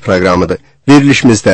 proqramıdır. Verilişimizdə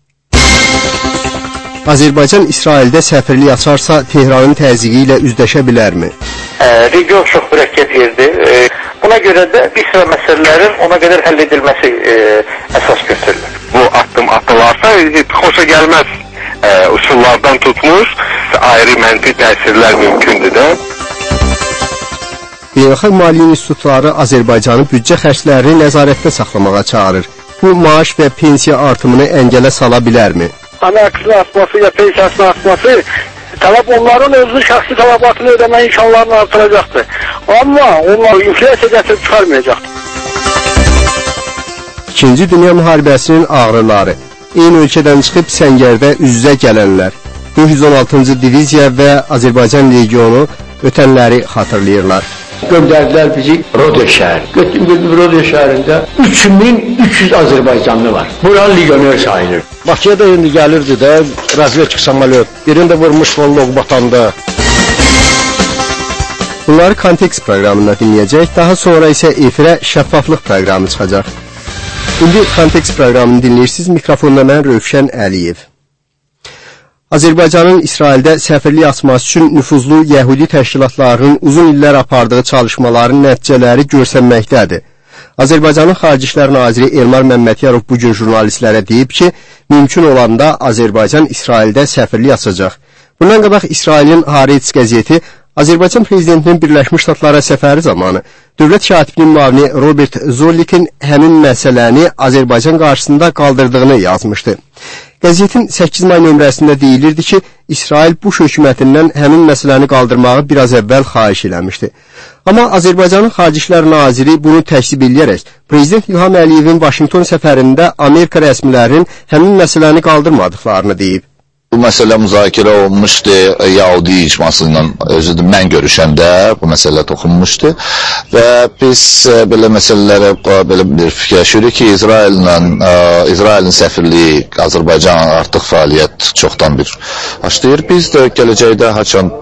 Azərbaycan İsraildə səfirlik açarsa Tehranın təzyiqi ilə üzləşə bilərmi? Region çox mürəkkəb yerdir. Buna görə də bir sıra məsələlərin ona qədər həll edilməsi əsas götürülür. Bu addım atılarsa xoşa gəlməz usullardan tutmuş ayrı mənfi təsirlər mümkündür də. Beynəlxalq Maliyyə İnstitutları Azərbaycanın büdcə xərclərini nəzarətdə saxlamağa çağırır. Bu maaş və pensiya artımını əngələ sala bilərmi? Əməkçinin artması ya pensiyasının artması tələb onların özünün şəxsi tələbatını ödəmə imkanlarını artıracaqdır. Amma onlar inflyasiya gətirib çıxarmayacaqdır. İkinci Dünya Müharibəsinin ağrıları, eyni ölkədən çıxıb səngərdə üz-üzə gələnlər, 416-cı diviziya və Azərbaycan regionu ötənləri xatırlayırlar. Göndərdilər bizi Rodiya şəhəri. Götürdüm Rodiya şəhərində 3300 Azərbaycanlı var. Bura legioner sayılır. Bakıya da indi gəlirdi də razvedka samolyot. Birində vurmuş Volloq batanda. Bunları kontekst proqramında dinləyəcək, daha sonra isə efirə şəffaflıq proqramı çıxacaq. İndi kontekst proqramını dinləyirsiniz, mikrofonda mən Rövşən Əliyev. Azərbaycanın İsraildə səfirlik açması üçün nüfuzlu yəhudi təşkilatlarının uzun illər apardığı çalışmaların nəticələri görsənməkdədir. Azərbaycanın Xarici İşlər Naziri Elmar Məmmədiyarov bugün jurnalistlərə deyib ki, mümkün olanda Azərbaycan İsraildə səfirlik açacaq. Bundan qabaq İsrailin Haaretz qəzeti Azərbaycan prezidentinin Birləşmiş Ştatlara səfəri zamanı dövlət katibinin müavini Robert Zollikin həmin məsələni Azərbaycan qarşısında qaldırdığını yazmışdı. Qəzetin 8 may nömrəsində deyilirdi ki, İsrail Buş hökumətindən həmin məsələni qaldırmağı biraz əvvəl xahiş eləmişdi. Amma Azərbaycanın Xarici İşlər Naziri bunu təkzib edərək, Prezident İlham Əliyevin Vaşinqton səfərində Amerika rəsmilərinin həmin məsələni qaldırmadıqlarını deyib. Bu məsələ müzakirə olunmuşdu, Yahudi icmasından özü də mən görüşəndə bu məsələ toxunmuşdu və biz belə məsələlərə belə bir fikirləşirik ki, İsrailin səfirliyi Azərbaycan artıq fəaliyyət çoxdan bir başlayır. Biz də gələcəkdə haçan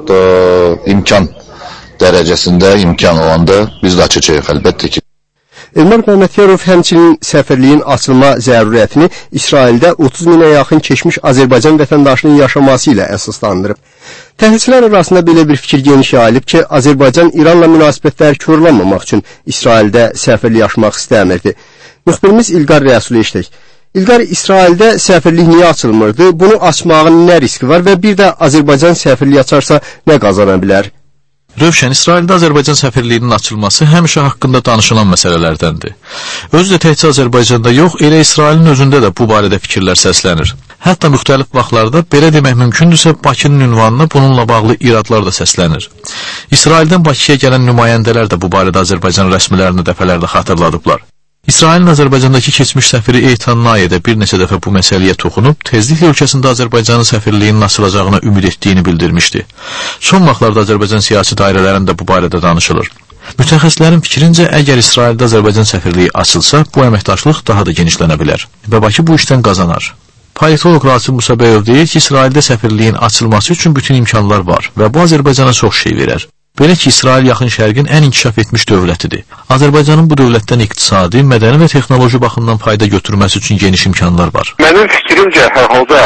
imkan dərəcəsində imkan olanda biz də açacağıq əlbəttə ki. Elmar Məmmədiyarov həmçinin səfirliyin açılma zəruriyyətini İsraildə 30 minə yaxın keçmiş Azərbaycan vətəndaşının yaşaması ilə əsaslandırıb. Təhlilçilər arasında belə bir fikir geniş yayılıb ki, Azərbaycan İranla münasibətləri korlanmamaq üçün İsraildə səfirlik açmaq istəmirdi. Müxbirimiz İlqar Rəsul eşitdik. İlqar, İsraildə səfirlik niyə açılmırdı? Bunu açmağın nə riski var və bir də Azərbaycan səfirlik açarsa nə qazana bilər? Rövşən, İsraildə Azərbaycan səfirliyinin açılması həmişə haqqında danışılan məsələlərdəndir. Özü də təkcə Azərbaycanda yox, elə İsrailin özündə də bu barədə fikirlər səslənir. Hətta müxtəlif vaxtlarda belə demək mümkündürsə, Bakının ünvanına bununla bağlı iradlar da səslənir. İsraildən Bakıya gələn nümayəndələr də bu barədə Azərbaycan rəsmilərini dəfələrlə xatırladıblar. İsrailin Azərbaycandakı keçmiş səfiri Eytan Nayə də bir neçə dəfə bu məsələyə toxunub, tezliklə ölkəsində Azərbaycanın səfirliyinin açılacağına ümid etdiyini bildirmişdi. Son vaxtlarda Azərbaycan siyasi dairələrində bu barədə danışılır. Mütəxəssislərin fikrincə, əgər İsraildə Azərbaycan səfirliyi açılsa, bu əməkdaşlıq daha da genişlənə bilər və Bakı bu işdən qazanar. Politolog Rasim Musabəyov deyir ki, İsraildə səfirliyin açılması üçün bütün imkanlar var və bu Azərbaycana çox şey verər. Belə ki, İsrail yaxın şərqin ən inkişaf etmiş dövlətidir. Azərbaycanın bu dövlətdən iqtisadi, mədəni və texnoloji baxımdan fayda götürməsi üçün geniş imkanlar var. Mənim fikrimcə, hər halda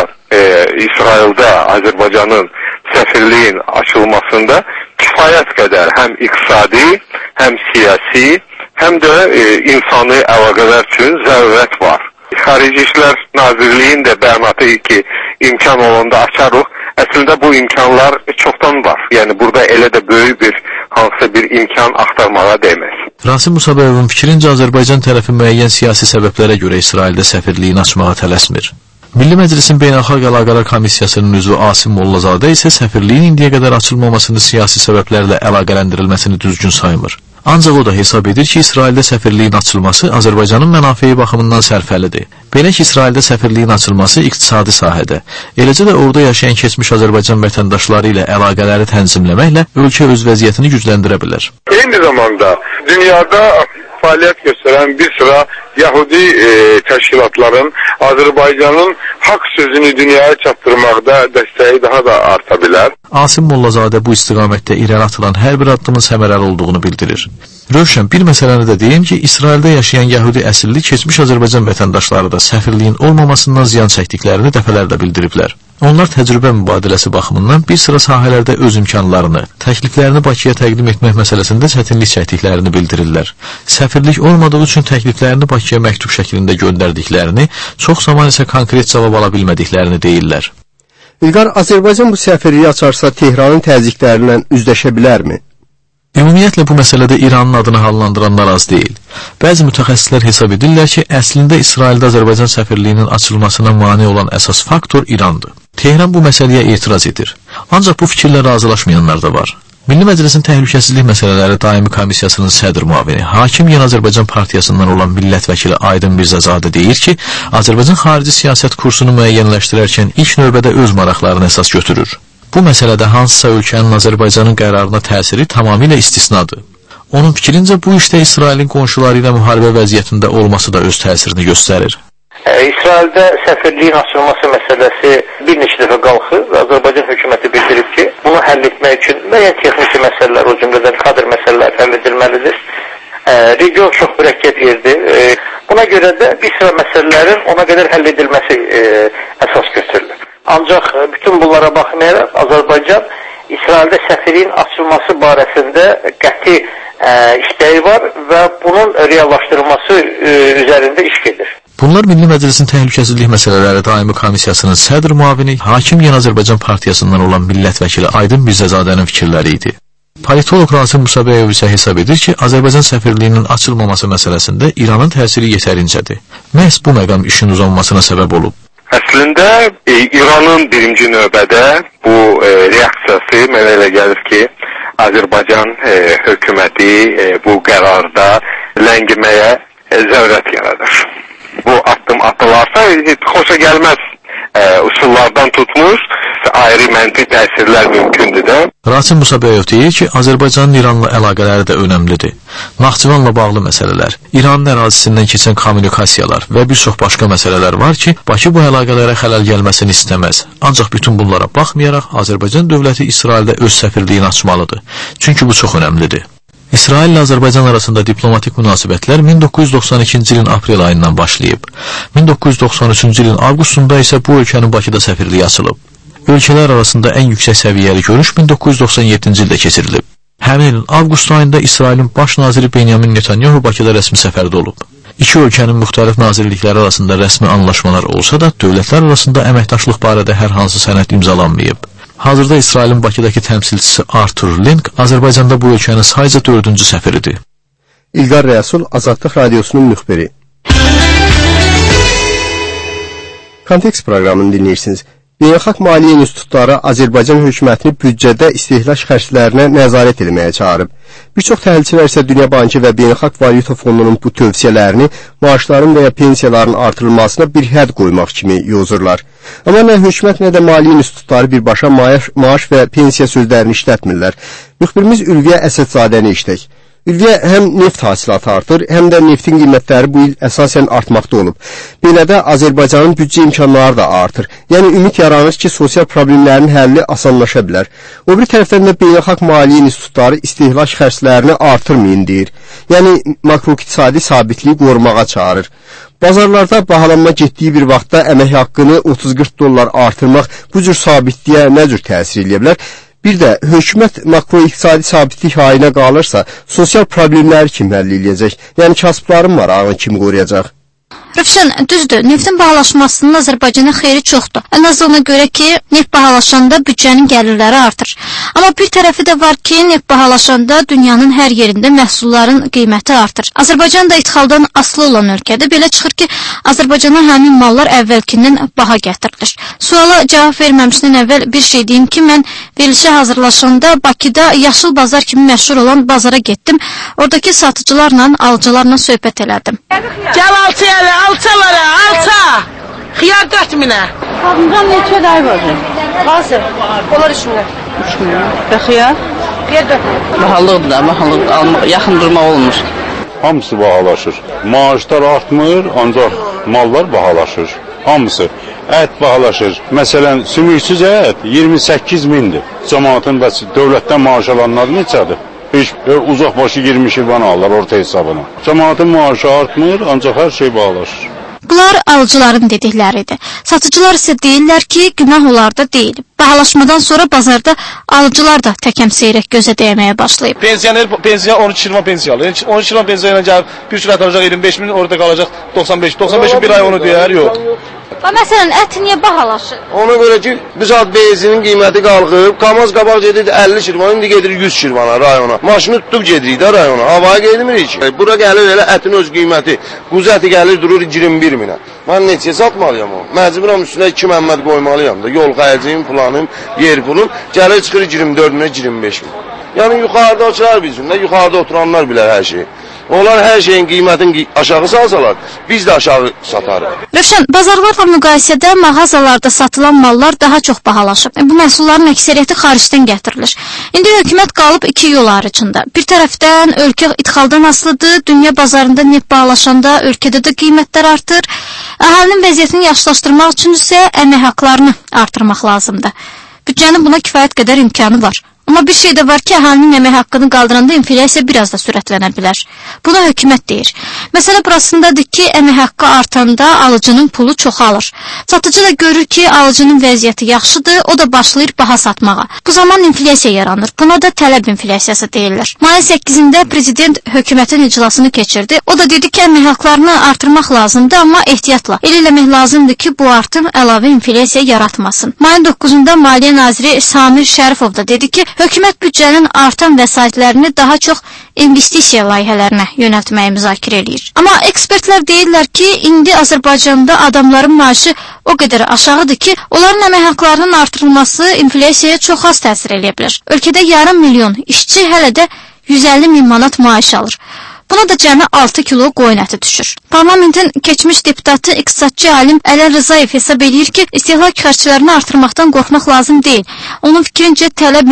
İsraildə Azərbaycanın səfirliyin açılmasında kifayət qədər həm iqtisadi, həm siyasi, həm də insani əlaqələr üçün zərurət var. Xarici İşlər Nazirliyinin də bəyanatı ki, imkan olanda açarıq. Əslində bu imkanlar çoxdan var. Yəni burada elə də böyük bir hansısa bir imkan axtarmağa dəyməz. Rasim Musabəyovun fikrincə Azərbaycan tərəfi müəyyən siyasi səbəblərə görə İsraildə səfirliyin açmağa tələsmir. Milli Məclisin Beynəlxalq Əlaqələr Komissiyasının üzvü Asim Mollazadə isə səfirliyin indiyə qədər açılmamasını siyasi səbəblərlə əlaqələndirilməsini düzgün saymır. Ancaq o da hesab edir ki, İsraildə səfirliyin açılması Azərbaycanın mənafeyi baxımından sərfəlidir. Belə ki, İsraildə səfirliyin açılması iqtisadi sahədə, eləcə də orada yaşayan keçmiş Azərbaycan vətəndaşları ilə əlaqələri tənzimləməklə ölkə öz vəziyyətini gücləndirə bilər. Eyni zamanda dünyada fəaliyyət göstərən bir sıra Yahudi təşkilatların Azərbaycanın haqq sözünü dünyaya çatdırmaqda dəstəyi daha da arta bilər. Asim Mollazadə bu istiqamətdə irəli atılan hər bir addımın səmərəli olduğunu bildirir. Rövşən bir məsələni də deyim ki, İsraildə yaşayan Yahudi əsilli keçmiş Azərbaycan vətəndaşları da səfirliyin olmamasından ziyan çəkdiklərini dəfələrlə bildiriblər. Onlar təcrübə mübadiləsi baxımından bir sıra sahələrdə öz imkanlarını, təkliflərini Bakıya təqdim etmək məsələsində çətinlik çəkdiklərini bildirirlər. Səfirlik olmadığı üçün təkliflərini Bakıya məktub şəklində göndərdiklərini, çox zaman isə konkret cavab ala bilmədiklərini deyirlər. İlqar, Azərbaycan bu səfirliyi açarsa Tehranın təzyiqlərindən üzləşə bilərmi? Ümumiyyətlə bu məsələdə İranın adını hallandıranlar az deyil. Bəzi mütəxəssislər hesab edirlər ki, əslində İsraildə Azərbaycan səfirliyinin açılmasına mane olan əsas faktor İrandır. Tehran bu məsələyə etiraz edir. Ancaq bu fikirlə razılaşmayanlar da var. Milli Məclisin Təhlükəsizlik Məsələləri Daimi Komissiyasının sədr müavini, Hakim Yeni Azərbaycan Partiyasından olan millət vəkili Aydın Mirzəzadə deyir ki, Azərbaycan xarici siyasət kursunu müəyyənləşdirərkən ilk növbədə öz maraqlarını əsas götürür. Bu məsələdə hansısa ölkənin Azərbaycanın qərarına təsiri tamamilə istisnadır. Onun fikrincə bu işdə İsrailin qonşuları ilə müharibə vəziyyətində olması da öz təsirini göstərir. İsraildə səfirliyin açılması məsələsi bir neçə dəfə qalxır və Azərbaycan hökuməti bildirib ki, bunu həll etmək üçün müəyyən texniki məsələlər, o cümlədən kadr məsələləri həll edilməlidir. Region çox mürəkkəb yerdir. Buna görə də bir sıra məsələlərin ona qədər həll edilməsi əsas götürülür. Ancaq bütün bunlara baxmayaraq Azərbaycan İsraildə səfirliyin açılması barəsində qəti istəyi var və bunun reallaşdırılması üzərində iş gedir. Bunlar Milli Məclisin Təhlükəsizlik Məsələləri Daimi Komissiyasının sədr müavini, Hakim Yeni Azərbaycan Partiyasından olan millət vəkili Aydın Mirzəzadənin fikirləri idi. Politolog Rasim Musabəyov isə hesab edir ki, Azərbaycan səfirliyinin açılmaması məsələsində İranın təsiri yetərincədir. Məhz bu məqam işin uzanmasına səbəb olub. Əslində İranın birinci növbədə bu reaksiyası mənə elə gəlir ki, Azərbaycan hökuməti bu qərarda ləngiməyə zərurət yaradır. Bu addım atılarsa xoşa gəlməz usullardan tutmuş ayrı məntiq təsirlər mümkündür də. Rasim Musabəyov deyir ki, Azərbaycanın İranla əlaqələri də önəmlidir. Naxçıvanla bağlı məsələlər, İranın ərazisindən keçən kommunikasiyalar və bir çox başqa məsələlər var ki, Bakı bu əlaqələrə xələl gəlməsini istəməz. Ancaq bütün bunlara baxmayaraq, Azərbaycan dövləti İsraildə öz səfirliyini açmalıdır. Çünki bu çox önəmlidir. İsrail ilə Azərbaycan arasında diplomatik münasibətlər 1992-ci ilin aprel ayından başlayıb. 1993-cü ilin avqustunda isə bu ölkənin Bakıda səfirliyi açılıb. Ölkələr arasında ən yüksək səviyyəli görüş 1997-ci ildə keçirilib. Həmin ilin avqust ayında İsrailin baş naziri Benyamin Netanyahu Bakıda rəsmi səfərdə olub. İki ölkənin müxtəlif nazirlikləri arasında rəsmi anlaşmalar olsa da, dövlətlər arasında əməkdaşlıq barədə hər hansı sənəd imzalanmayıb. Hazırda İsrailin Bakıdakı təmsilçisi Artur Link Azərbaycanda bu ölkənin sayca 4-cü səfiridir. İlqar Rəsul, Azadlıq Radiosunun müxbiri. Kontekst proqramını dinləyirsiniz. Beynəlxalq Maliyyə İnstitutları Azərbaycan hökumətini büdcədə istehlak xərclərinə nəzarət etməyə çağırıb. Bir çox təhlilçilər isə Dünya Bankı və Beynəlxalq Valyuta Fondunun bu tövsiyələrini maaşların və ya pensiyaların artırılmasına bir hədd qoymaq kimi yozurlar. Amma nə hökumət, nə də Maliyyə İnstitutları birbaşa maaş və pensiya sözlərini işlətmirlər. Müxbirimiz Ülviyə Əsədzadəni işlək. Ülviyə, həm neft hasilatı artır, həm də neftin qiymətləri bu il əsasən artmaqda olub. Belə də Azərbaycanın büdcə imkanları da artır. Yəni, ümid yaranır ki, sosial problemlərin həlli asanlaşa bilər. O bir tərəfdən də Beynəlxalq Maliyyə İnstitutları istehlak xərclərini artırmayın deyir. Yəni, makroiqtisadi sabitliyi qorumağa çağırır. Bazarlarda bahalanma getdiyi bir vaxtda əmək haqqını 30-40 dollar artırmaq bu cür sabitliyə nə cür təsir edə bilər? Bir də hökumət makroiqtisadi sabitlik halinə qalırsa, sosial problemləri kim həll edəcək? Yəni kasıbların marağını kim qoruyacaq? Rövşən, düzdür, neftin bahalaşmasının Azərbaycana xeyri çoxdur. Ən az ona görə ki, neft bahalaşanda büdcənin gəlirləri artır. Amma bir tərəfi də var ki, neft bahalaşanda dünyanın hər yerində məhsulların qiyməti artır. Azərbaycan da ixaldan asılı olan ölkədir. Belə çıxır ki, Azərbaycana həmin mallar əvvəlkindən baha gətirilir. Suala cavab verməmişdən əvvəl bir şey deyim ki, mən verilişə hazırlaşanda Bakıda Yaşıl Bazar kimi məşhur olan bazara getdim. Oradakı satıcılarla, alıcılarla söhbət elədim. Gəl alça! Xiyar 4 minə. Qadından neçə day var? Hazır. Onlar 3 minə. 3 minə. Və xiyar? Xiyar 4 minə. Bahalıqdır da, bahalıqdır. Almaq, yaxın durmaq olmur. hamısı bahalaşır. Maaşlar artmır, ancaq mallar bahalaşır. Hamısı. Ət bahalaşır. Məsələn, sümüksüz ət 28 mindir. Cəmaatın və dövlətdən maaş alanlar neçədir? Heç uzaq başı 20 şirvan alırlar orta hesabına. Cəmaatın maaşı artmır, ancaq hər şey bahalaşır. Bunlar alıcıların dedikləridir. Satıcılar isə deyirlər ki, günah onlarda deyil. Bahalaşmadan sonra bazarda alıcılar da təkəm seyrək gözə dəyməyə başlayıb. Pensiya 13 şirvan pensiya alır. 13 şirvan pensiya ilə gəlib bir sürət alacaq 25 min, orada qalacaq 95. 95 bir ay onu deyər, yox. Məsələn, ət niyə bahalaşır? Ona görə ki, biz benzinin qiyməti qalxıb, Kamaz qabaq gedirdi 50 şirvan, indi gedir 100 şirvana rayona. Maşını tutub gedirik də rayona, havaya gedmirik ki. Bura gəlir elə ətin öz qiyməti, quzu əti gəlir durur 21 minə. Mən neçəyə satmalıyam o? Məcburam üstünə 2 məmməd qoymalıyam da, yol xərcim, planım, yer pulum, gəlir çıxır 24 minə 25 min. Yəni yuxarıda oturar bizim də, yuxarıda oturanlar bilər hər şeyi. Onlar hər şeyin qiymətini aşağı salsalar, biz də aşağı satarıq. Rövşən, bazarlarla müqayisədə mağazalarda satılan mallar daha çox bahalaşıb. Bu məhsulların əksəriyyəti xaricdən gətirilir. İndi hökumət qalıb iki yol ayrıcında. Bir tərəfdən ölkə idxaldan asılıdır, dünya bazarında neft bahalaşanda ölkədə də qiymətlər artır. Əhalinin vəziyyətini yaxşılaşdırmaq üçün isə əmək haqlarını artırmaq lazımdır. Büdcənin buna kifayət qədər imkanı var. Amma bir şey də var ki, əhalinin əmək haqqını qaldıranda inflyasiya biraz da sürətlənə bilər. Buna hökumət deyir. Məsələ burasındadır ki, əmək haqqı artanda alıcının pulu çoxalır. Satıcı da görür ki, alıcının vəziyyəti yaxşıdır, o da başlayır baha satmağa. Bu zaman inflyasiya yaranır. Buna da tələb inflyasiyası deyirlər. Mayın 8-də prezident hökumətin iclasını keçirdi. O da dedi ki, əmək haqqlarını artırmaq lazımdır, amma ehtiyatla. El eləmək lazımdır ki, bu artım əlavə inflyasiya yaratmasın. Mayın 9-da Maliyyə naziri Samir Şərifov da dedi ki, hökumət büdcənin artan vəsaitlərini daha çox investisiya layihələrinə yönəltməyi müzakirə edir. Amma ekspertlər deyirlər ki, indi Azərbaycanda adamların maaşı o qədər aşağıdır ki, onların əmək haqqlarının artırılması inflyasiyaya çox az təsir edə bilər. Ölkədə yarım milyon işçi hələ də 150 min manat maaş alır. Buna da cəmi 6 kilo qoyun əti düşür. Parlamentin keçmiş deputatı iqtisadçı alim Ələn Rızayev hesab edir ki, istehlak xərclərini artırmaqdan qorxmaq lazım deyil. Onun fikrincə tələb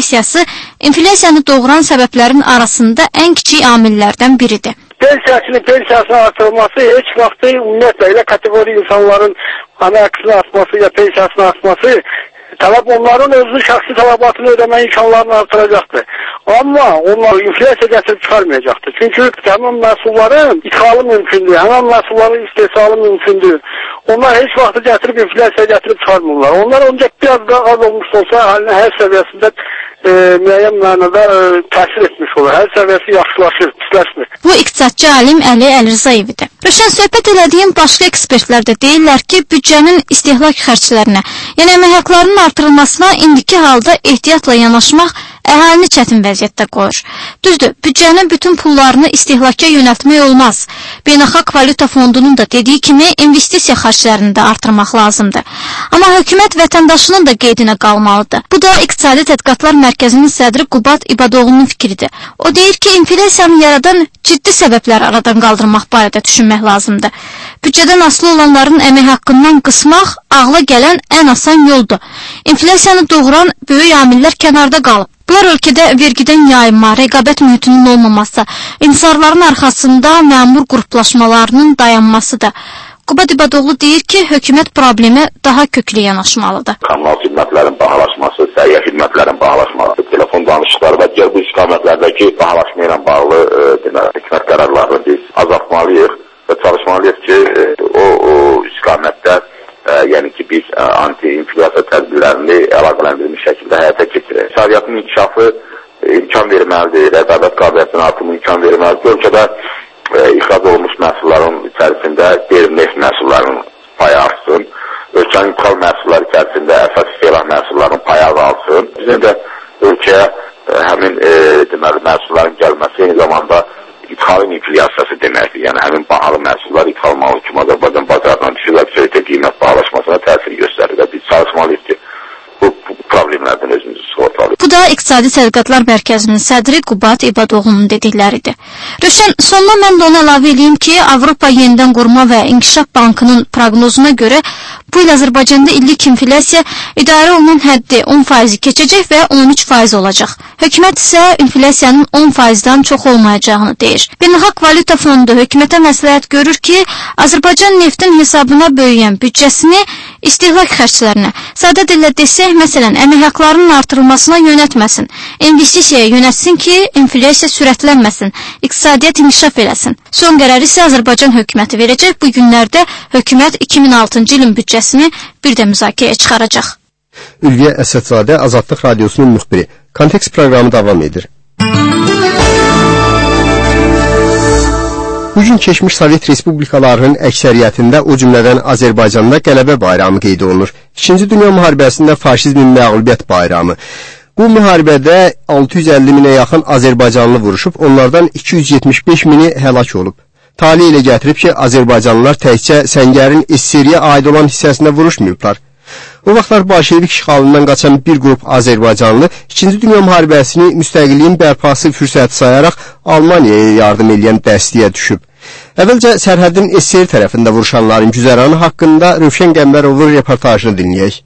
inflyasiyanı doğuran səbəblərin arasında ən kiçik amillərdən biridir. Pensiyasının artırılması heç vaxtı ümumiyyətlə elə kateqori insanların əmək artması ya pensiyasının artması tələb onların özünün şəxsi tələbatını ödəmə imkanlarını artıracaqdır. Amma onlar inflyasiya gətirib çıxarmayacaqdır. Çünki həmin məhsulların idxalı mümkündür, həmin məhsulların istehsalı mümkündür. Onlar heç vaxtı gətirib inflyasiya gətirib çıxarmırlar. Onlar ancaq biraz daha az olmuş olsa halinin hər səviyyəsində müəyyən mənada təsir etmiş olur. Hər səviyyəsi yaxşılaşır, pisləşmir. Bu iqtisadçı alim Əli Əlirzayev idi. Rövşən, söhbət elədiyim başqa ekspertlər də deyirlər ki, büdcənin istehlak xərclərinə, yəni əmək haqqlarının artırılmasına indiki halda ehtiyatla yanaşmaq əhalini çətin vəziyyətdə qoyur. Düzdür, büdcənin bütün pullarını istehlaka yönəltmək olmaz. Beynəlxalq Valyuta Fondunun da dediyi kimi investisiya xərclərini də artırmaq lazımdır. Amma hökumət vətəndaşının da qeydinə qalmalıdır. Bu da İqtisadi Tədqiqatlar Mərkəzinin sədri Qubad İbadoğlu'nun fikridir. O deyir ki, inflyasiyanı yaradan ciddi səbəblər aradan qaldırmaq barədə düşünmək lazımdır. Büdcədən asılı olanların əmək haqqından qısmaq ağla gələn ən asan yoldur. İnflyasiyanı doğuran böyük amillər kənarda qalıb. Bunlar ölkədə vergidən yayınma, rəqabət mühitinin olmaması, inhisarların arxasında məmur qruplaşmalarının dayanmasıdır. Qubad İbadoğlu deyir ki, hökumət problemi daha köklü yanaşmalıdır. Kommunal xidmətlərin bahalaşması, səhiyyə xidmətlərin bahalaşması, telefon danışıqları və digər bu istiqamətlərdəki bahalaşma ilə bağlı hökumət qərarlarını biz azaltmalıyıq və çalışmalıyıq ki, o istiqamətdə yəni ki, biz anti-inflyasiya tədbirlərini əlaqələndirilmiş şəkildə həyata keçirək. İqtisadiyyatın inkişafı imkan verməlidir, rəqabət qabiliyyətinin artımı imkan verməlidir. Ölkədə ixrac olunmuş məhsulların içərisində qeyri-neft məhsullarının payı artsın, ölkənin ithal məhsulları içərisində əsas istehlak məhsullarının payı azalsın. Bizim də ölkəyə həmin məhsulların gəlməsi eyni zamanda ithal inflyasiyası deməkdir. Yəni həmin bahalı məhsullar ithal malı kimi Azərbaycan bazarından düşür və bütövlükdə qiymət bahalaşmasına təsir göstərir və biz çalışmalıyıq ki, bu problemlərdən özümüzü sığortalıyıq. Bu da İqtisadi Tədqiqatlar Mərkəzinin sədri Qubat İbadoğlu'nun dedikləridir. Rövşən, sonuna mən də ona əlavə edeyim ki, Avropa Yenidən Qurma və İnkişaf Bankının proqnozuna görə bu il Azərbaycanda illik inflyasiya idarə olunan həddi 10% keçəcək və 13% olacaq. Hökumət isə inflyasiyanın 10%-dən çox olmayacağını deyir. Beynəlxalq Valyuta Fondu hökumətə məsləhət görür ki, Azərbaycan neftin hesabına böyüyən büdcəsini istehlak xərclərinə, sadə dillə desək, məsələn, əmək haqlarının artırılmasına yönətməsin, investisiyaya yönətsin ki, inflyasiya sürətlənməsin, iqtisadiyyat inkişaf eləsin. Son qərar isə Azərbaycan hökuməti verəcək. Bu günlərdə hökumət 2006-cı ilin büdcəsini bir də müzakirəyə çıxaracaq. Ülviyə Əsədzadə, Azadlıq Radiosunun müxbiri. Kontekst proqramı davam edir. Bugün keçmiş Sovet respublikalarının əksəriyyətində, o cümlədən Azərbaycanda qələbə bayramı qeyd olunur. İkinci Dünya müharibəsində faşizmin məğlubiyyət bayramı. Bu müharibədə 650 minə yaxın Azərbaycanlı vuruşub, onlardan 275 mini həlak olub. Tali ilə gətirib ki, Azərbaycanlılar təkcə Səngərin SSR-yə aid olan hissəsində vuruşmayıblar. O vaxtlar Bolşevik işğalından qaçan bir qrup Azərbaycanlı 2-ci Dünya müharibəsini müstəqilliyin bərpası fürsəti sayaraq Almaniyaya yardım edən dəstəyə düşüb. Əvvəlcə sərhədin SSR tərəfində vuruşanların güzəranı haqqında Rövşən Qəmbərovun reportajını dinləyək.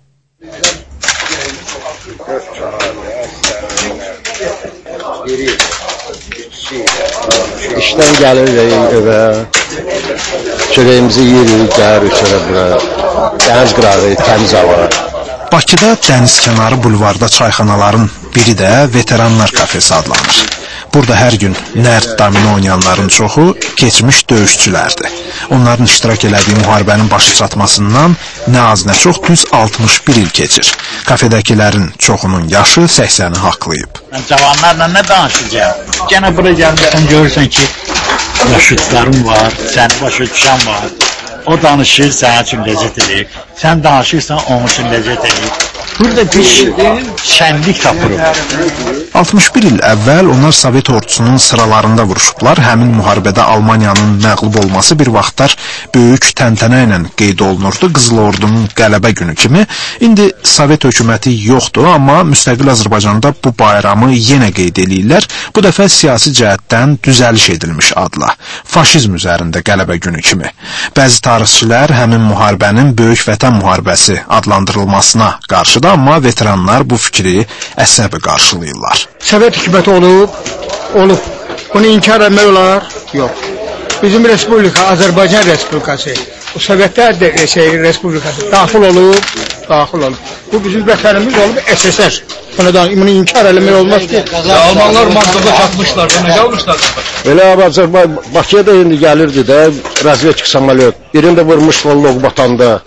İşdən gəlirik evə, çörəyimizi yeyirik, gəlirik çörə bura, dəniz qırağı, təmiz hava. Bakıda dənizkənarı bulvarda çayxanaların biri də Veteranlar Kafesi adlanır. Burada hər gün nərd domino oynayanların çoxu keçmiş döyüşçülərdir. Onların iştirak elədiyi müharibənin başı çatmasından nə az nə çox düz 61 il keçir. Kafedəkilərin çoxunun yaşı 80-i haqlayıb. Mən cavanlarla nə danışacağım? Gənə bura gəlmişsən, görürsən ki, yaşıtların var, səni başa düşən var. O danışır, sənin üçün ləzzət edir. Sən danışırsan, onun üçün ləzzət edir. Burada bir şənlik tapırıq. 61 il əvvəl onlar Sovet ordusunun sıralarında vuruşublar. Həmin müharibədə Almaniyanın məğlub olması bir vaxtlar böyük təntənə ilə qeyd olunurdu. Qızıl Ordunun qələbə günü kimi. İndi Sovet hökuməti yoxdur, amma müstəqil Azərbaycanda bu bayramı yenə qeyd edirlər. Bu dəfə siyasi cəhətdən düzəliş edilmiş adla. Faşizm üzərində qələbə günü kimi. Bəzi tarixçilər həmin müharibənin Böyük Vətən müharibəsi adlandırılmasına qarşıdır, amma veteranlar bu fikri əsəbi qarşılayırlar. Sovet hökuməti olub. Bunu inkar etmək olar? Yox. Bizim respublika, Azərbaycan Respublikası, o Sovetlər Respublikası daxil olub. Bu bizim vətənimiz olub SSR. Bunu inkar eləmək olmaz ki. Almanlar Marsada çatmışlar, nə qalmışlar? Elə Azərbaycan Bakıya da indi gəlirdi də, razvedka samolyot. Birini də vurmuş Volog batanda.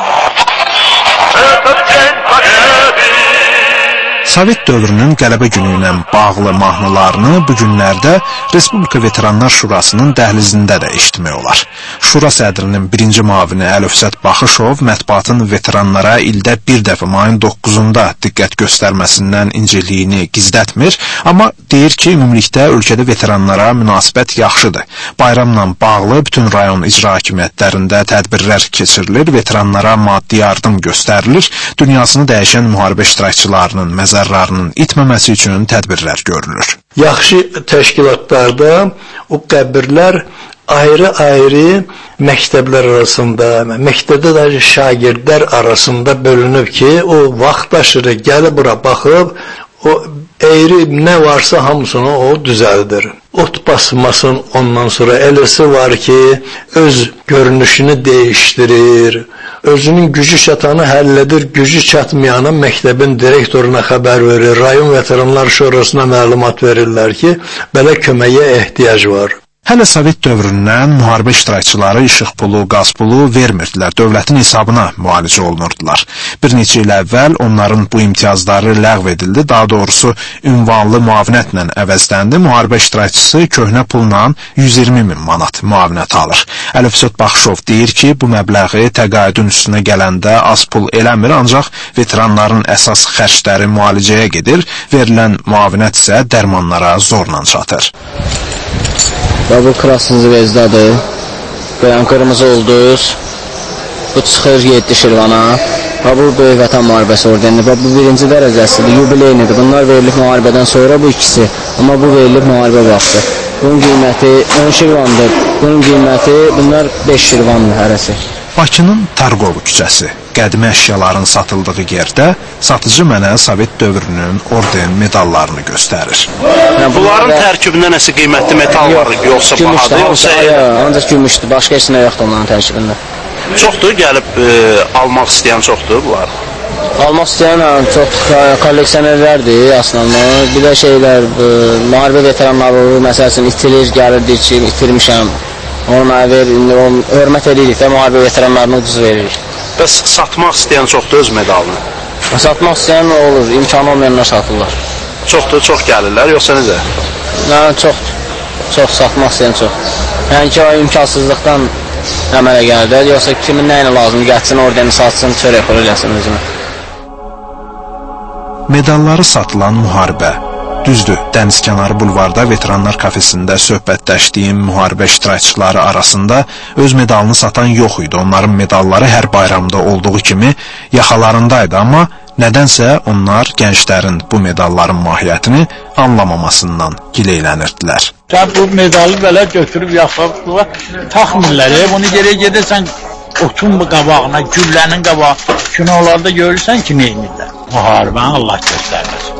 Sovet dövrünün qələbə günü ilə bağlı mahnılarını bu günlərdə Respublika Veteranlar Şurasının dəhlizində də eşitmək olar. Şura sədrinin birinci müavini Əlövsət Baxışov mətbuatın veteranlara ildə bir dəfə mayın 9-unda diqqət göstərməsindən inciliyini gizlətmir, amma deyir ki, ümumilikdə ölkədə veteranlara münasibət yaxşıdır. Bayramla bağlı bütün rayon icra hakimiyyətlərində tədbirlər keçirilir, veteranlara maddi yardım göstərilir, dünyasını dəyişən müharibə iştirakçılarının məzarlarının itməməsi üçün tədbirlər görülür. Yaxşı təşkilatlarda o qəbirlər ayrı-ayrı məktəblər arasında, məktəbdə də şagirdlər arasında bölünüb ki, o vaxtaşırı gəlib bura baxıb, o eğri nə varsa hamısını o düzəldir. Ot basmasın, ondan sonra eləsi var ki, öz görünüşünü dəyişdirir, özünün gücü çatanı həll edir, gücü çatmayanı məktəbin direktoruna xəbər verir, rayon veteranlar şurasına məlumat verirlər ki, belə köməyə ehtiyac var. Hələ Sovet dövründən müharibə iştirakçıları işıq pulu, qaz pulu vermirdilər, dövlətin hesabına müalicə olunurdular. Bir neçə il əvvəl onların bu imtiyazları ləğv edildi, daha doğrusu ünvanlı müavinətlə əvəzləndi. Müharibə iştirakçısı köhnə pulla 120 min manat müavinət alır. Əlövsət Baxışov deyir ki, bu məbləği təqaüdün üstünə gələndə az pul eləmir, ancaq veteranların əsas xərcləri müalicəyə gedir, verilən müavinət isə dərmanlara zorla çatır. Və bu krasınız vezdadır. Qırmızı ulduz. Bu çıxır 7 şirvana. Bu Böyük Vətən Müharibəsi ordenidir. Bu birinci dərəcəsidir, yubileynidir. Bunlar verilib müharibədən sonra bu ikisi. Amma bu verilib müharibə vaxtı. Bunun qiyməti 10 şirvandır. Bunun qiyməti bunlar 5 şirvandır hərəsi. Bakının Targov küçəsi, qədimi əşyaların satıldığı yerdə satıcı mənə Sovet dövrünün orden medallarını göstərir. Bunların tərkibində nəsə qiymətli metal var, yoxsa bahadır, yoxsa... Ancaq gümüşdür, başqa heç nə yoxdur onların tərkibində. Çoxdur, gəlib almaq istəyən çoxdur bunlar. Almaq istəyən çox kolleksionerlərdir aslında. Bir də şeylər, müharibə veteranları, məsəl üçün itirir, gəlir, deyir ki, itirmişəm. Onu mənə verir, hörmət edirik də müharibə veteranlarını ucuz veririk. Bəs satmaq istəyən çoxdur öz medalını? Satmaq istəyən olur, imkanı olmayanlar satırlar. Çoxdur, çox gəlirlər, yoxsa necə? Çoxdur, çox satmaq istəyən çox. Yəni ki, o imkansızlıqdan əmələ gəlir, yoxsa kimin nəyinə lazımdır, gəlsin, ordeni satsın, çörək pulu eləsin özünə. Medalları satılan müharibə. Düzdür, Dənizkənarı bulvarda veteranlar kafesində söhbətləşdiyim müharibə iştirakçıları arasında öz medalını satan yox idi. Onların medalları hər bayramda olduğu kimi yaxalarındaydı, amma nədənsə onlar gənclərin bu medalların mahiyyətini anlamamasından gileylənirdilər. Sən bu medalı belə götürüb yaxalıqlar taxmirlər, bunu geriyə gedəsən otun qabağına, güllənin qabağına, kinolarda görürsən ki, neynirlər. Müharibəni Allah göstərməsin.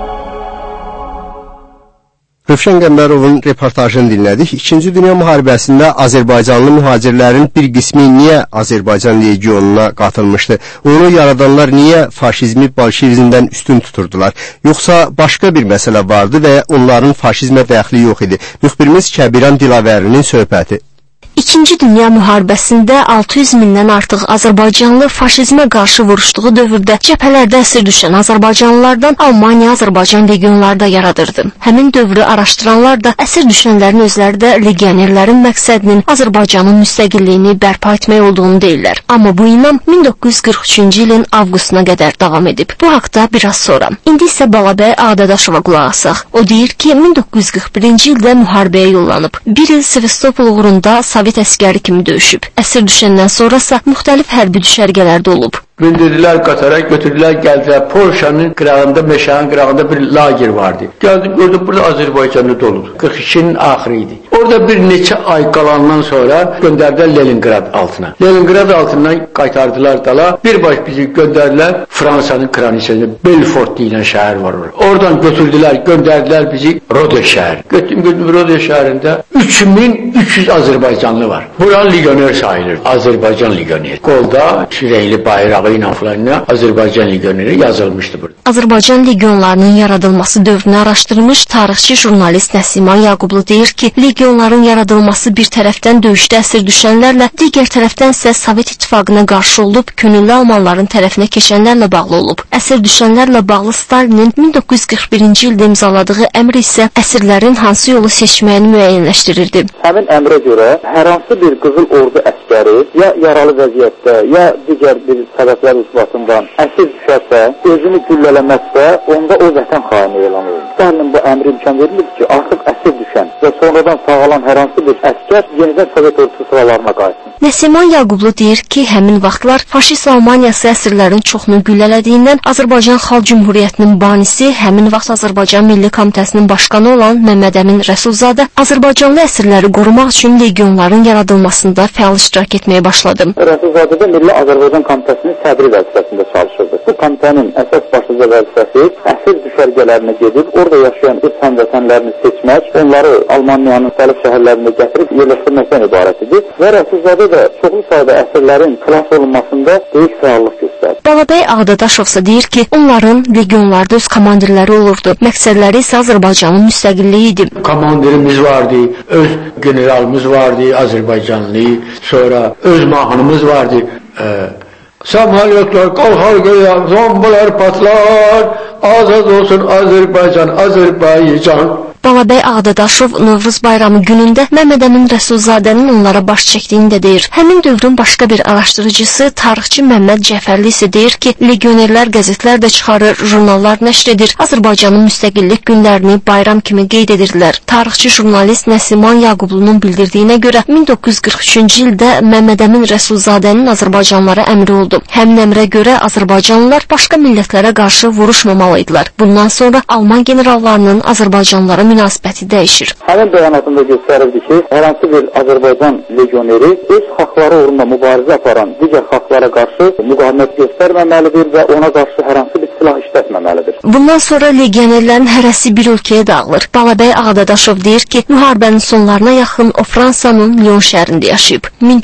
Rövşən Qəmbərovun reportajını dinlədik. İkinci Dünya müharibəsində Azərbaycanlı mühacirlərin bir qismi niyə Azərbaycan legionuna qatılmışdı? Onu yaradanlar niyə faşizmi bolşevizmdən üstün tuturdular? Yoxsa başqa bir məsələ vardı və onların faşizmə dəxli yox idi? Müxbirimiz Kəbiran Dilavərinin söhbəti. İkinci Dünya müharibəsində 600 mindən artıq Azərbaycanlı faşizmə qarşı vuruşduğu dövrdə cəbhələrdə əsir düşən Azərbaycanlılardan Almaniya Azərbaycan legionları da yaradırdı. Həmin dövrü araşdıranlar da əsir düşənlərin özləri də legionerlərin məqsədinin Azərbaycanın müstəqilliyini bərpa etmək olduğunu deyirlər. Amma bu inam 1943-cü ilin avqustuna qədər davam edib. Bu haqda biraz sonra. İndi isə Balabəy Ağdadaşova qulaq asaq. O deyir ki, 1941-ci ildə müharibəyə yollanıb. Bir il Sevastopol uğrunda Sovet əskəri kimi döyüşüb. Əsir düşəndən sonrasa müxtəlif hərbi düşərgələrdə olub. Bindirdilər qatara, götürdülər, gəldilər. Polşanın qırağında, meşənin qırağında bir lager vardı. Gəldim, gördüm, burada Azərbaycanlı doludur. 42-nin axırı idi. Orada bir neçə ay qalandan sonra göndərdilər Leningrad altına. Leningrad altından qaytardılar dala. Birbaş bizi göndərdilər Fransanın kraliçəsində Belfort deyilən şəhər var orada. Oradan götürdülər, göndərdilər bizi Rode şəhər. Götürdüm Rode şəhərində 3300 Azərbaycanlı var. Bura legioner sayılır. Azərbaycan legioneri. Qolda şirəkli bayrağı ilə filanına Azərbaycan legioneri yazılmışdı burada. Azərbaycan legionlarının yaradılması dövrünü araşdırmış tarixçi jurnalist Nəsiman Yaqublu deyir ki, legionların yaradılması bir tərəfdən döyüşdə əsir düşənlərlə, digər tərəfdən isə Sovet İttifaqına qarşı olub, könüllü Almanların tərəfinə keçənlərlə bağlı olub. Əsir düşənlərlə bağlı Stalinin 1941-ci ildə imzaladığı əmr isə əsirlərin hansı yolu seçməyini müəyyənləşdirirdi. Həmin əmrə görə hər hansı bir Qızıl Ordu əskəri ya yaralı vəziyyətdə, ya digər bir səbəblər isbatından əsir düşərsə, özünü güllələməzsə, onda o vətən xaini elan olunur. Stalinin bu əmri imkan verilir ki, artıq əsir düşən və sonradan sağalan hər hansı bir əskər yenidən Sovet ordusu sıralarına qayıtsın. Nəsiman Yaqublu deyir ki, həmin vaxtlar faşist Almaniyası əsirlərin çoxunu güllələdiyindən Azərbaycan Xalq Cümhuriyyətinin banisi, həmin vaxt Azərbaycan Milli Komitəsinin başqanı olan Məmməd Əmin Rəsulzadə Azərbaycanlı əsirləri qorumaq üçün legionların yaradılmasında fəal iştirak etməyə başladı. Rəsulzadə də Milli Azərbaycan Komitəsinin sədri vəzifəsində çalışırdı. Bu komitənin əsas başlıca vəzifəsi əsir düşərgələrinə gedib, orada yaşayan öz həmvətənlərini seçmək, onları Almaniyanın müxtəlif şəhərlərində gətirib yerləşdirməkdən ibarət idi və Rəsulzadə də çoxlu sayda əsirlərin xilas olunmasında böyük fəallıq göstərdi. Balabəy Ağdadaşovsa deyir ki, onların legionlarda öz komandirləri olurdu. Məqsədləri isə Azərbaycanın müstəqilliyi idi. Komandirimiz vardı, öz generalımız vardı, Azərbaycanlı, sonra öz mahnımız vardı. Samolyotlar qalxar göyə, zombalar patlar, azad olsun Azərbaycan, Azərbaycan. Balabəy Ağdadaşov Novruz bayramı günündə Məmməd Əmin Rəsulzadənin onlara baş çəkdiyini də deyir. Həmin dövrün başqa bir araşdırıcısı, tarixçi Məmməd Cəfərli isə deyir ki, legionerlər qəzetlər də çıxarır, jurnallar nəşr edir, Azərbaycanın müstəqillik günlərini bayram kimi qeyd edirdilər. Tarixçi jurnalist Nəsiman Yaqublu'nun bildirdiyinə görə 1943-cü ildə Məmməd Əmin Rəsulzadənin Azərbaycanlılara əmri oldu. Həmin əmrə görə Azərbaycanlılar başqa millətlərə qarşı vuruşmamalıydılar. Bundan sonra Alman generallarının Azərbaycanlılara münasibəti dəyişir. Həmin bəyanatında göstərirdi ki, hər hansı bir Azərbaycan legioneri öz haqları uğrunda mübarizə aparan digər haqlara qarşı müqavimət göstərməməlidir və ona qarşı hər hansı bir silah işlətməməlidir. Bundan sonra legionerlərin hərəsi bir ölkəyə dağılır. Balabəy Ağdadaşov deyir ki, müharibənin sonlarına yaxın o Fransanın Lyon şəhərində yaşayıb.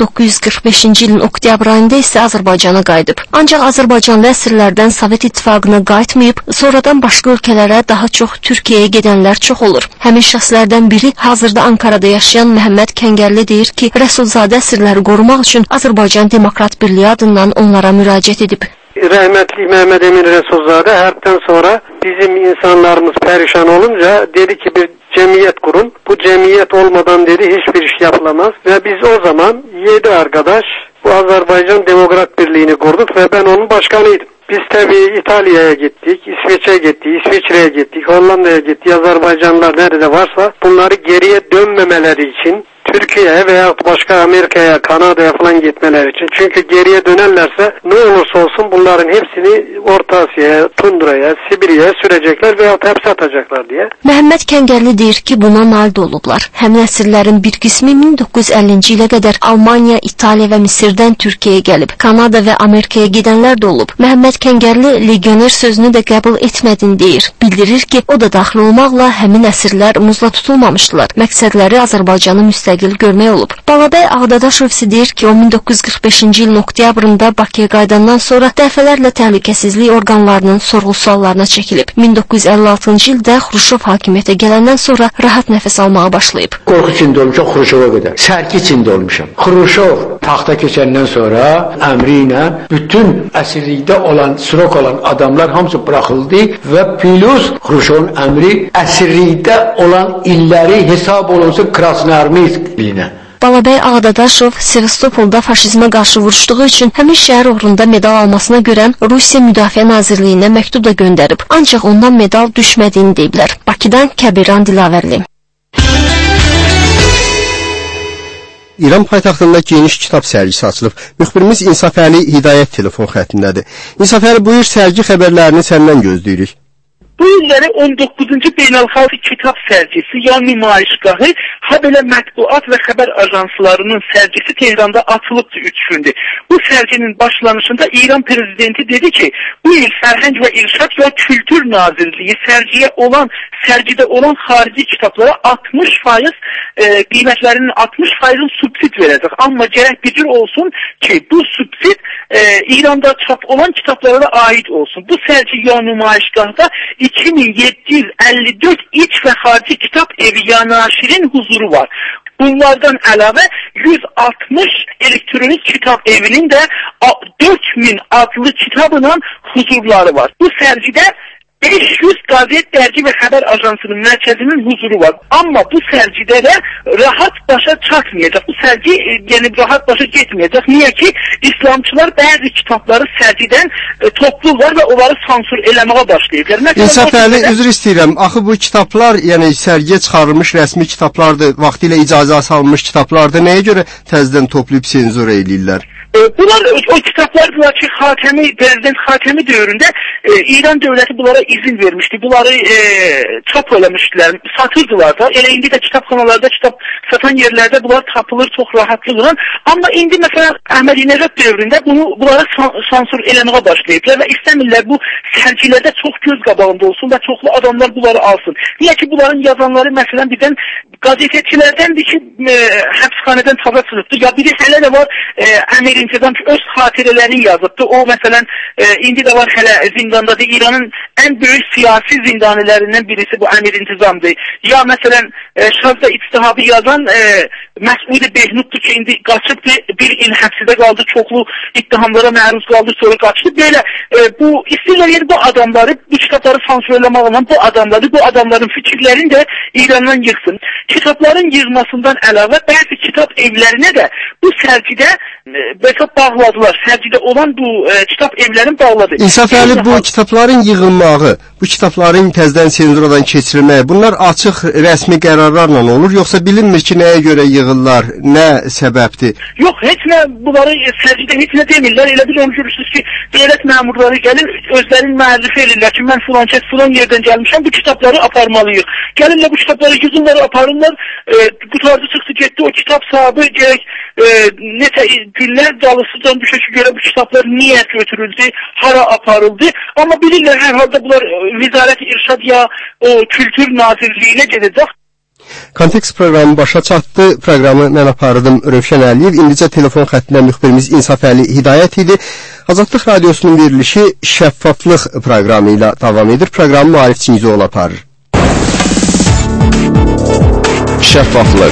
1945-ci ilin oktyabr ayında isə Azərbaycana qayıdıb. Ancaq Azərbaycanlı əsirlərdən Sovet İttifaqına qayıtmayıb, sonradan başqa ölkələrə, daha çox Türkiyəyə gedənlər çox olur. Həmin şəxslərdən biri hazırda Ankarada yaşayan Məhəmməd Kəngərli deyir ki, Rəsulzadə əsirləri qorumaq üçün Azərbaycan Demokrat Birliyi adından onlara müraciət edib. Rəhmətli Məhəmməd Əmin Rəsulzadə hərbdən sonra bizim insanlarımız pərişan olunca dedi ki, bir cemiyet kurun. Bu cemiyet olmadan dedi hiçbir iş yapılamaz. Ve biz o zaman 7 arkadaş bu Azerbaycan Demokrat Birliği'ni kurduk ve ben onun başkanıydım. Biz tabii İtalya'ya gittik, İsveç'e gittik, İsviçre'ye gittik, Hollanda'ya gittik. Azerbaycanlılar nerede varsa bunları geriye dönmemeleri için Türkiye'ye veya başka Amerika'ya, Kanada'ya falan gitmeleri için. Çünkü geriye dönerlerse ne olursa olsun bunların hepsini Orta Asya'ya, Tundra'ya, Sibiriya'ya sürecekler veya hapse atacaklar diye. Məhəmməd Kəngərli deyir ki, buna nail olublar. Həmin əsirlərin bir qismi 1950-ci ilə qədər Almanya, İtaliya və Misirdən Türkiyəyə gəlib. Kanada və Amerikaya gedənlər də olub. Məhəmməd Kəngərli legioner sözünü də qəbul etmədiyini deyir. Bildirir ki, o da daxil olmaqla həmin əsirlər muzla tutulmamışdılar. Məqsədləri Azərbaycanı müstəqil görmək olub. Balabəy Ağdadaşov isə deyir ki, o 1945-ci ilin oktyabrında Bakıya qayıdandan sonra dəfələrlə təhlükəsizlik orqanlarının sorğu-suallarına çəkilib. 1956-cı ildə Xruşov hakimiyyətə gələndən sonra rahat nəfəs almağa başlayıb. Qorxu içində olmuşam Xruşova qədər. Sərki içində olmuşam. Xruşov taxta keçəndən sonra əmri ilə bütün əsirlikdə olan, sürok olan adamlar hamısı buraxıldı və plus Xruşovun əmri əsirlikdə olan illəri hesab olunsun Krasnoarmeysk ilinə. Balabəy Ağdadaşov Sevastopolda faşizmə qarşı vuruşduğu üçün həmin şəhər uğrunda medal almasına görə Rusiya Müdafiə Nazirliyinə məktub da göndərib. Ancaq ondan medal düşmədiyini deyiblər. Bakıdan Kəbiran Dilavərli. İran paytaxtında geniş kitab sərgisi açılıb. Müxbirimiz İnsafəli Hidayət telefon xəttindədir. İnsafəli, buyur, sərgi xəbərlərini səndən gözləyirik. Bu illəri 19-cu Beynəlxalq Kitab Sərgisi, yəni nümayişgahı, habelə mətbuat və xəbər ajanslarının sərgisi Tehranda açılıbdır 3 gündür. Bu sərginin başlanışında İran prezidenti dedi ki, bu il Sərhəng və İrşad və Kültür Nazirliyi sərgidə olan xarici kitablara 60% qiymətlərinin 60%'ın subsid verəcək. Amma gərək bilir olsun ki, bu subsid İranda çap olan kitablara da aid olsun. Bu sərgi ya nümayişgahda 2754 iç və xarici kitab evi ya naşirin huzuru var. Bunlardan əlavə 160 elektronik kitab evinin də 4000 adlı kitabla huzurları var. Bu sərgidə 500 qazet, dərgi və xəbər ajansının mərkəzinin huzuru var. Amma bu sərgidə də rahat başa çatmayacaq. Bu sərgi rahat başa getməyəcək. Niyə ki, İslamçılar bəzi kitabları sərgidən toplular və onları sansür eləməyə başlayıblar. İnsafəli, üzr istəyirəm. Axı bu kitablar, yəni sərgiyə çıxarılmış rəsmi kitablardır, vaxtilə icazə alınmış kitablardır. Nəyə görə təzədən toplayıb senzur eləyirlər? Bunlar o kitaplardılar ki, Prezident Xatəmi dövründə İran dövləti bunlara izin vermişdi. Bunları çap eləmişdilər, satırdılar da. Elə indi də kitabxanalarda, kitab satan yerlərdə bunlar tapılır çox rahatlıqla. Amma indi məsələn Əhmədinəcad dövründə bunları sansür eləməyə başlayıblar və istəmirlər bu sərgilərdə çox göz qabağında olsun və çoxlu adamlar bunları alsın. Niyə ki, bunların yazanları məsələn birdən gazetçilərdəndir ki, həbsxanadan taza çıxıbdır. Ya biri hələ də var Əmir İntizam ki, öz xatirələrini yazıbdır. O məsələn indi də var hələ zindandadır. İranın ən böyük siyasi zindanələrindən birisi bu Əmir İntizamdır. Ya məsələn Şazda İçtihabı yazan Məsud Behnuddur ki, indi qaçıb bir il həbsdə qaldı, çoxlu ittihamlara məruz qaldı, sonra qaçdı. Belə Belə bu istəyirlər bu adamları, bu kitabları sansürləmək olan bu adamları, bu adamların fikirlərini də İrandan yıxsın. Kitabların yığmasından əlavə bəzi kitab evlərinə də bu sərgidə bağladılar. Sərgidə olan bu kitab evlərini bağladı. İnsaf Əli, bu kitabların yığılmağı, bu kitabların təzədən senzuradan keçirilməyi, bunlar açıq rəsmi qərarlarla olur, yoxsa bilinmir ki, nəyə görə yığırlar, nə səbəbdir? Yox, heç nə bunları sərgidə heç nə demirlər. Elə bir onu görürsünüz ki, devlət məmurları gəlir, özlərini müəllif edirlər ki, mən filan yerdən gəlmişəm, bu kitabları aparmalıyıq. Gəlirlər bu kitabları yığırlar, aparırlar, qutardı çıxdı getdi, o kitab sahibi gerək neçə günlər dalısıdan düşə ki, görə bu kitablar niyə götürüldü, hara aparıldı. Amma bilirlər, hər halda bunlar Vizarət İrşad ya o Kültür Nazirliyinə gedəcək. Kontekst proqramı başa çatdı. Proqramı mən apardım Rövşən Əliyev. İndicə telefon xəttində müxbirimiz İnsaf Əli Hidayət idi. Azadlıq Radiosunun verilişi Şəffaflıq proqramı ilə davam edir. Proqramı Maarif Çingizoğlu aparır. Şəffaflıq.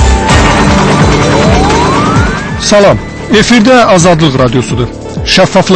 Salam. Efirdə Azadlıq Radiosudur. Şəffaflıq